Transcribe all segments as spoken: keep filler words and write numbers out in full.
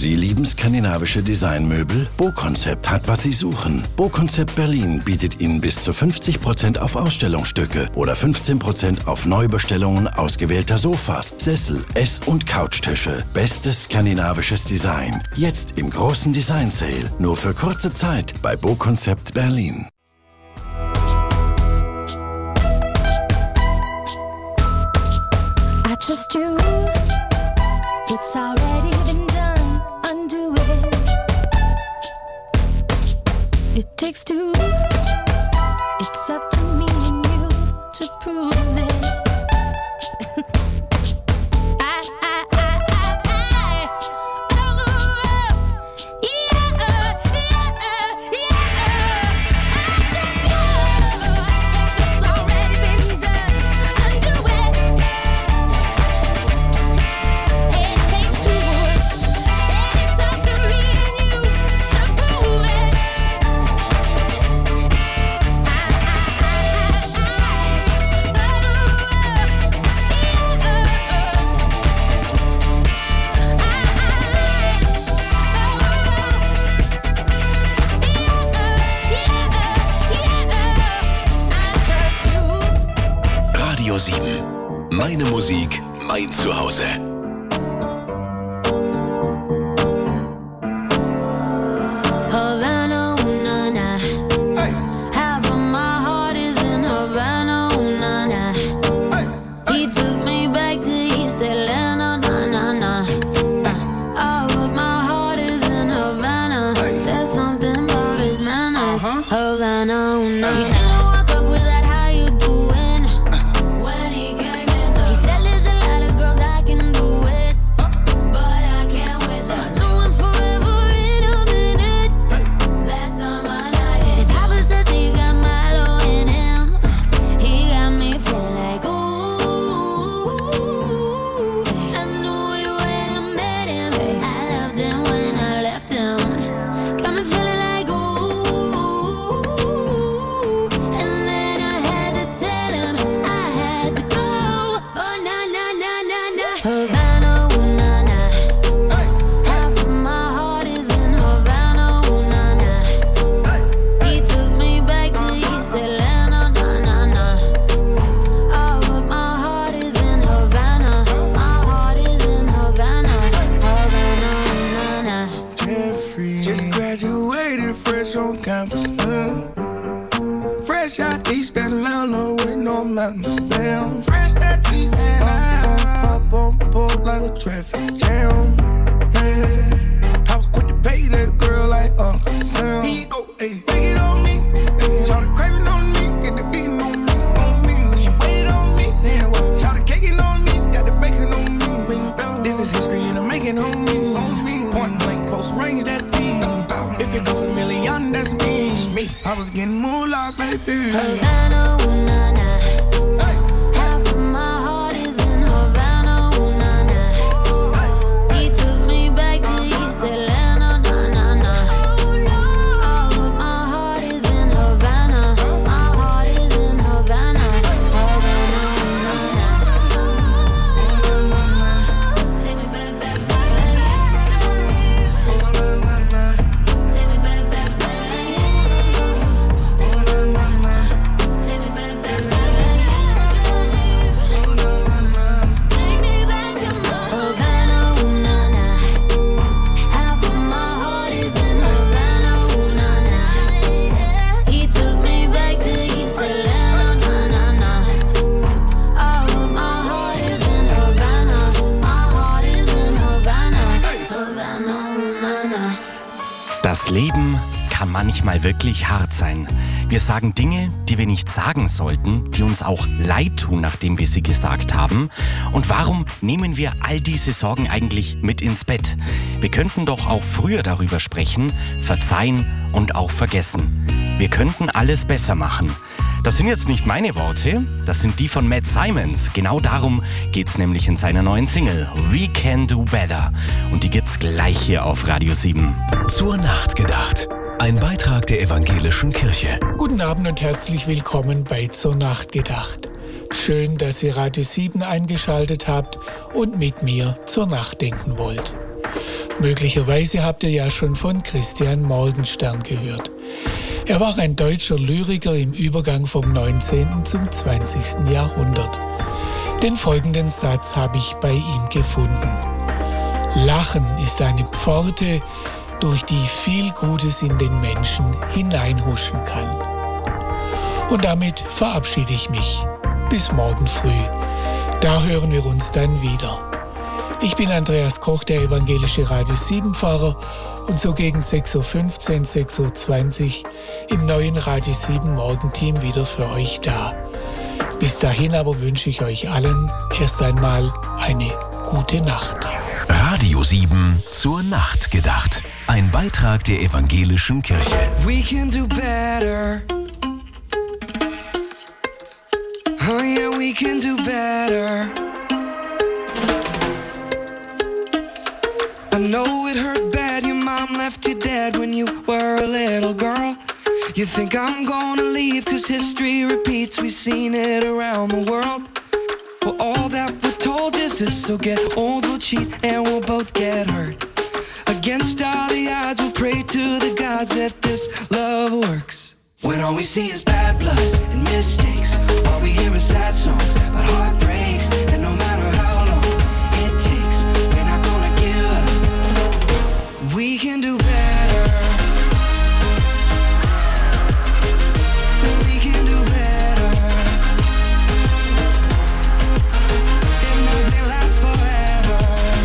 Sie lieben skandinavische Designmöbel? BoConcept hat, was Sie suchen. BoConcept Berlin bietet Ihnen bis zu fünfzig Prozent auf Ausstellungsstücke oder fünfzehn Prozent auf Neubestellungen ausgewählter Sofas, Sessel, Ess- und Couchtische. Bestes skandinavisches Design. Jetzt im großen Design Sale. Nur für kurze Zeit bei BoConcept Berlin. I trust you. It's already been done. Undo it. It takes two. It's up to me and you to prove it. I, I, I, I, I. Oh, yeah, yeah, yeah. I trust you. It's already been done. Undo it. It takes two. And it's up to me and you to prove it. Radio sieben. Meine Musik, mein Zuhause. Havana, ooh, na, na. Half of my heart is in Havana, ooh, na, na. He took me back to East Atlanta, na, na, na. Uh, all of my heart is in Havana. There's something about his manners. Havana, ooh, na, na. He didn't walk up with that, how you doing? When he came in, he said there's a lot of girls I can do it, but I can't with them. Do him forever in a minute. That's on my night. And Papa says he got Milo in him. He got me feeling like ooh. I knew it when I met him. I loved him when I left him. Got me feeling like ooh. And then I had to tell him I had to go. Oh na na na na na. Havana, ooh na na. Half of my heart is in Havana, ooh na na. He took me back to East Atlanta, na na na. All of my heart is in Havana. My heart is in Havana, Havana, ooh na na. Jeffrey just graduated fresh on campus. mm. Fresh out East Atlanta with no mountains. Damn, fresh out East Atlanta. Up on board like a traffic jam. Yeah. I was quick to pay that girl like Uncle Sam. He go, hey, take it on me. Hey, shout the craving on me, get the beating on me, on me. She waited on me, yeah, well, shout the caking on me, got the bacon on me. This is history and I'm making on me, on me. Point blank, close range, that beat. If it goes a million, that's me. me. I was getting moolah, baby. Havana, ooh na na. Half of my heart is in Havana, ooh na na. He took me back to East Atlanta, na na na. All of my heart is in Havana. My heart is in Havana, Havana, ooh na na. Take me back, back, back. Take me back, back, back. Take me back, back, back. Take me back to my Havana, ooh na na. Half of my heart is in Havana, ooh na na. He took me back to East Atlanta, na na na. All of my heart is in Havana. My heart is in Havana, Havana, ooh na na. Das Leben kann manchmal wirklich hart sein. Wir sagen Dinge, die wir nicht sagen sollten, die uns auch leid tun, nachdem wir sie gesagt haben. Und warum nehmen wir all diese Sorgen eigentlich mit ins Bett? Wir könnten doch auch früher darüber sprechen, verzeihen und auch vergessen. Wir könnten alles besser machen. Das sind jetzt nicht meine Worte, das sind die von Matt Simons. Genau darum geht's nämlich in seiner neuen Single We Can Do Better. Und die gibt's gleich hier auf Radio sieben. Zur Nacht gedacht. Ein Beitrag der Evangelischen Kirche. Guten Abend und herzlich willkommen bei Zur Nacht gedacht. Schön, dass ihr Radio sieben eingeschaltet habt und mit mir zur Nacht denken wollt. Möglicherweise habt ihr ja schon von Christian Morgenstern gehört. Er war ein deutscher Lyriker im Übergang vom neunzehnten zum zwanzigsten Jahrhundert. Den folgenden Satz habe ich bei ihm gefunden. Lachen ist eine Pforte, durch die viel Gutes in den Menschen hineinhuschen kann. Und damit verabschiede ich mich. Bis morgen früh. Da hören wir uns dann wieder. Ich bin Andreas Koch, der evangelische Radio sieben-Fahrer und so gegen sechs Uhr fünfzehn, sechs Uhr zwanzig im neuen Radio sieben Morgenteam wieder für euch da. Bis dahin aber wünsche ich euch allen erst einmal eine gute Nacht. Radio sieben zur Nacht gedacht. Ein Beitrag der evangelischen Kirche. We can do better. Oh yeah, we can do better. I know it hurt bad, your mom left you dead when you were a little girl. You think I'm gonna leave cause history repeats, we've seen it around the world. Well, all that we're told is this, so get old, we'll cheat and we'll both get hurt. Against all the odds, we'll pray to the gods that this love works. When all we see is bad blood and mistakes, all we hear is sad songs about heartbreaks, and no matter how long it takes, we're not gonna give up. We can do better. We can do better. If nothing lasts forever,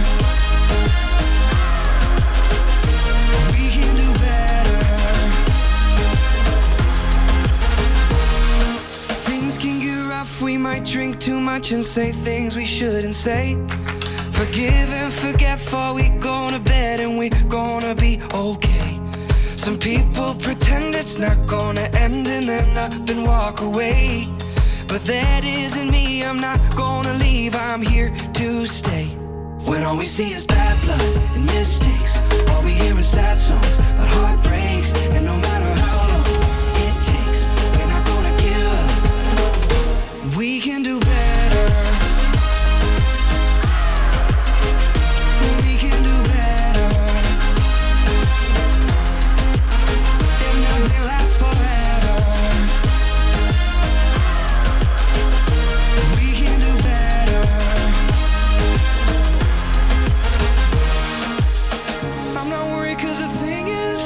we can do better. Things can get rough, we might drink too much and say things we shouldn't say. Forgive and forget before we go to bed and we're gonna be okay. Some people pretend it's not gonna end and then up and walk away. But that isn't me, I'm not gonna leave, I'm here to stay. When all we see is bad blood and mistakes, all we hear is sad songs about heartbreaks, and no matter how long it takes, we're not gonna give up. We can do better. We can do better. If nothing lasts forever, we can do better. I'm not worried cause the thing is,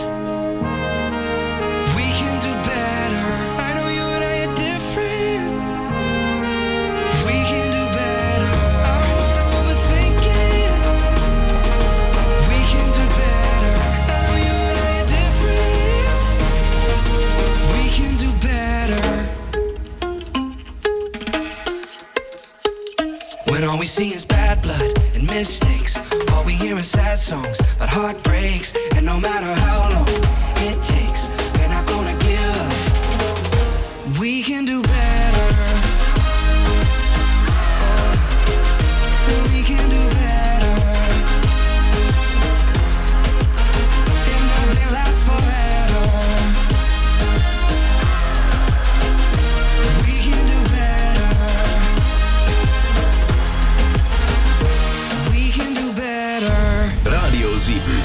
we can do better. I know you and I are different. We can do better. I don't wanna overthink it. We can do better. I know you and I are different. We can do better. When all we see is bad blood and mistakes, all we hear is sad songs about heartbreaks, and no matter how long it takes, we're not gonna give up. We can do better. Oh, we can do better. If nothing lasts forever, we can do better. We can do better. Radio sieben.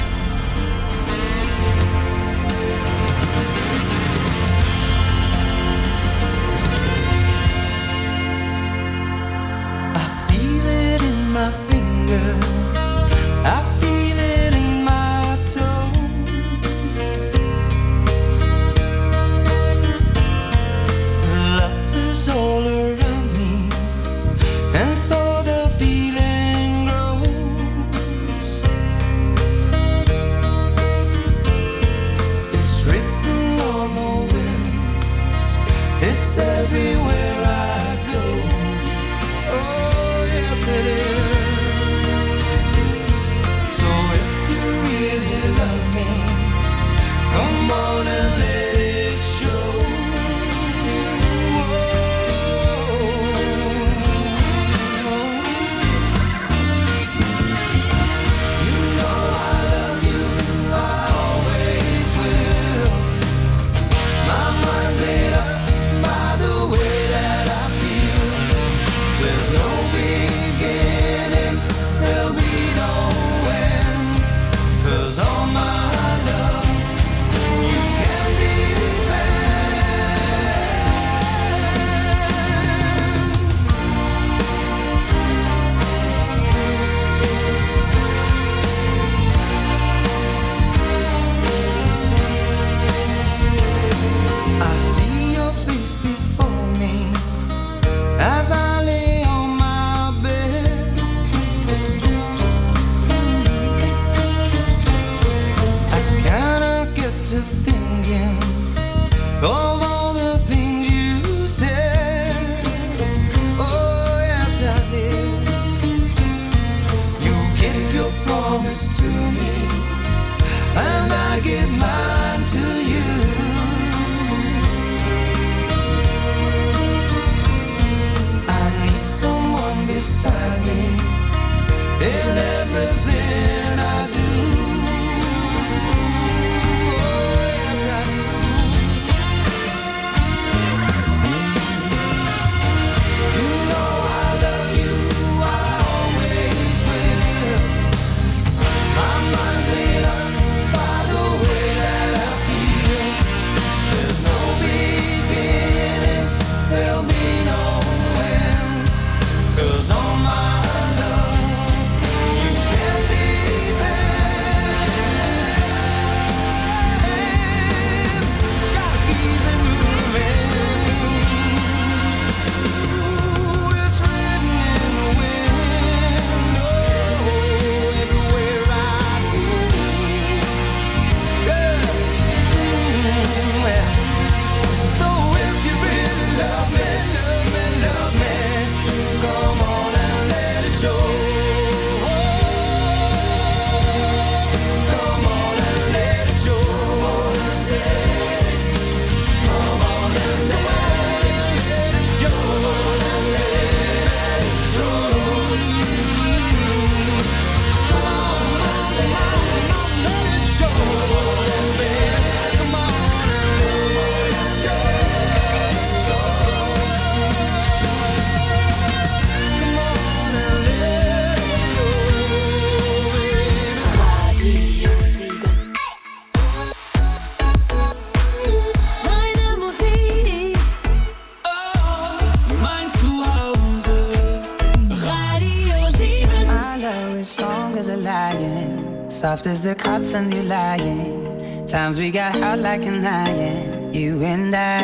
Soft as the cots and you lying. Times we got hot like an iron. You and I.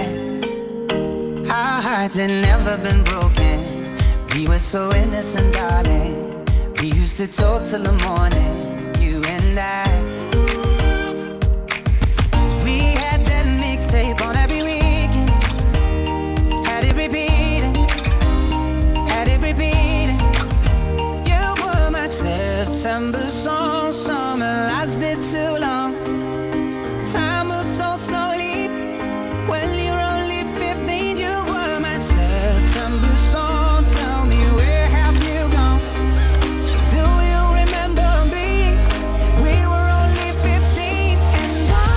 Our hearts had never been broken. We were so innocent, darling. We used to talk till the morning. You and I. We had that mixtape on every weekend. Had it repeating. Had it repeating. You were my September song. Summer lasted too long. Time moves so slowly. When you're only fifteen, you were my September song. Tell me, where have you gone? Do you remember me? We were only fifteen, and I,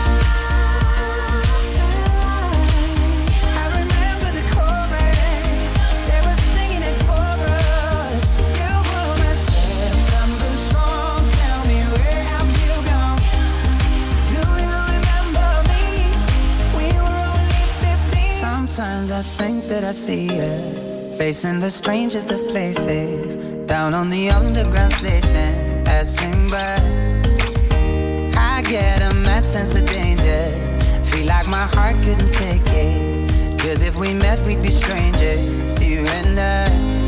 I remember the chorus. They were singing it for us. You were my September song. Tell me, where have you gone? Do you remember me? We were only fifteen. Sometimes I think that I see you facing the strangest of places, down on the underground station, passing by. I get a mad sense of danger, feel like my heart couldn't take it, 'cause if we met we'd be strangers, you and I.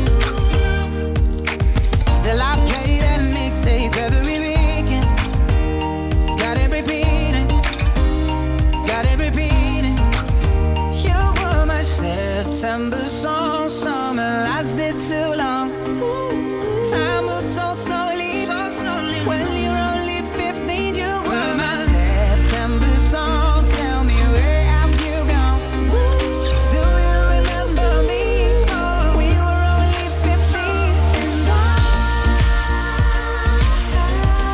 Still I play that mixtape every weekend. Got it repeating, got it repeating. You were my September song. Summer lasted too long. Time moves so slowly. When you're only fifteen, you were my September song. Tell me, where have you gone? Do you remember me? We were only fifteen, and I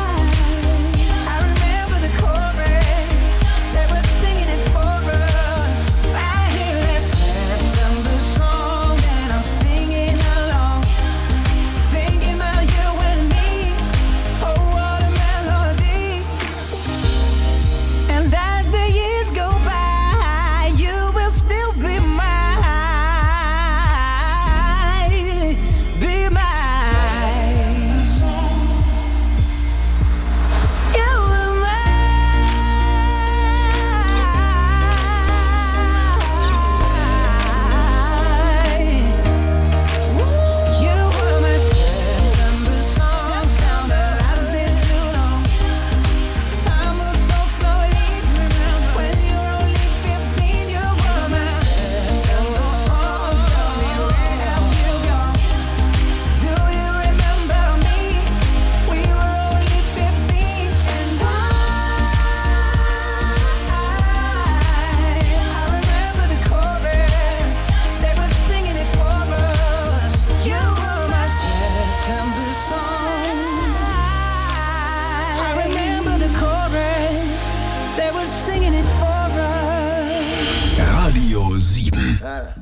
Uh.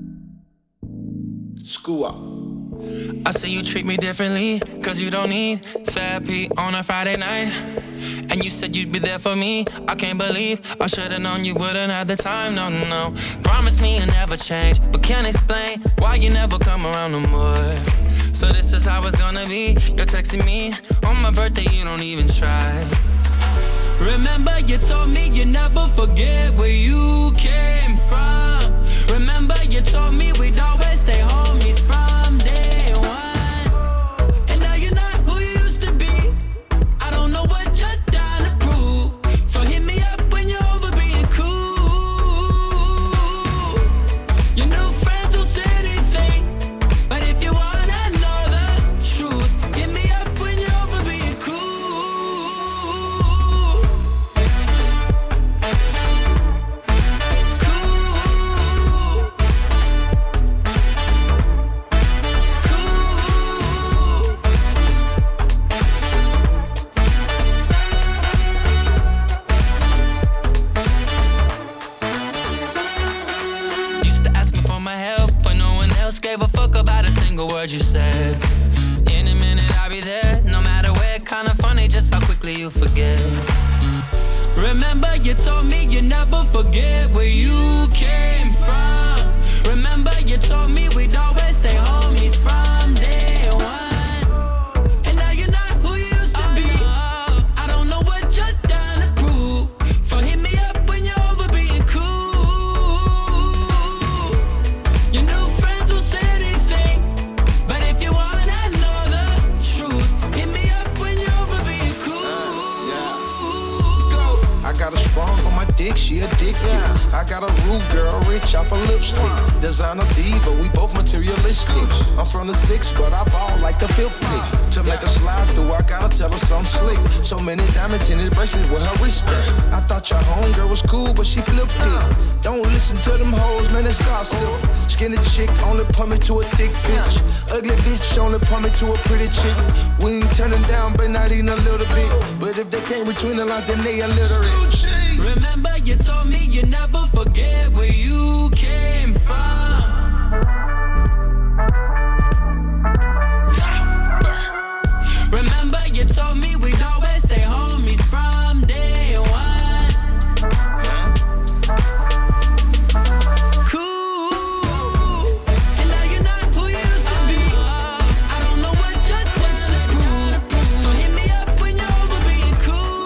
School up. I see you treat me differently, cause you don't need therapy on a Friday night. And you said you'd be there for me. I can't believe I should've known you wouldn't have the time, no, no. Promise me you'll never change, but can't explain why you never come around no more. So this is how it's gonna be. You're texting me on my birthday, you don't even try. Remember you told me you never forget where you came from. Remember you told me we'd always stay homies from day one. And now you're not who you used to be. I don't know what you're trying to prove. So hit me up when you're over being cool. Your new friends will say anything, but if you wanna know the truth, hit me up when you're over being cool. Gave a fuck about a single word you said. In a minute I'll be there, no matter where. Kinda funny just how quickly you forget. Remember you told me you never forget where you came from. Remember you told me we'd always stay homies from day one. And now you're not who you used to be. I don't know what you're trying to prove. So hit me up when you're over being cool. You know dick, she addicted. Yeah. I got a rude girl, rich off a lipstick. Uh. Designer diva, we both materialistic. Scooch. I'm from the six, but I ball like the fifth pick. Uh. To yeah. make her slide through, I gotta tell her something slick. So many diamonds in his bracelets with her wrist at. I thought your homegirl was cool, but she flipped uh. it. Don't listen to them hoes, man, it's gossip. Uh. Skinny chick only put me to a thick bitch. Yeah. Ugly bitch only put me to a pretty chick. We ain't turning down, but not even a little bit. But if they came between the lines, then they illiterate. Remember you told me you never forget where you came from. Remember you told me we'd always stay homies from day one. Cool. And now you're not who you used to be. I don't know what you're trying to prove. So hit me up when you're over being cool.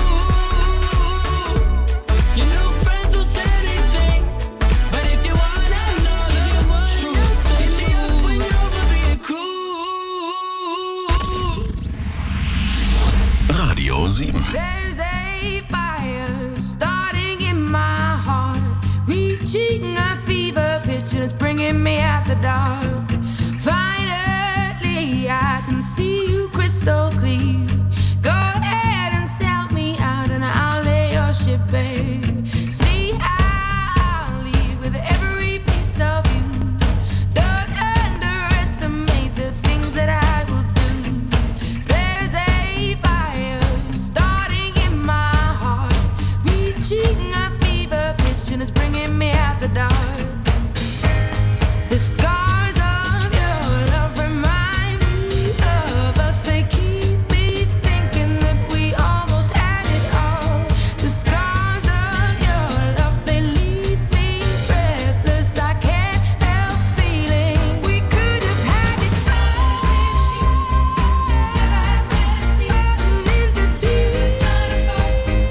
Your new friends will say anything, but if you wanna know the truth, hit me up when you're over being cool. Radio sieben. There's a fire starting in my heart, reaching a fever pitch and it's bringing me out the dark. Finally, I can see you crystal clear. Go ahead and sell me out and I'll lay your ship bare. See, I'll leave with every piece of you. Don't underestimate the things that I will do. There's a fire starting in my heart, reaching a fever pitch and it's bringing me out the dark.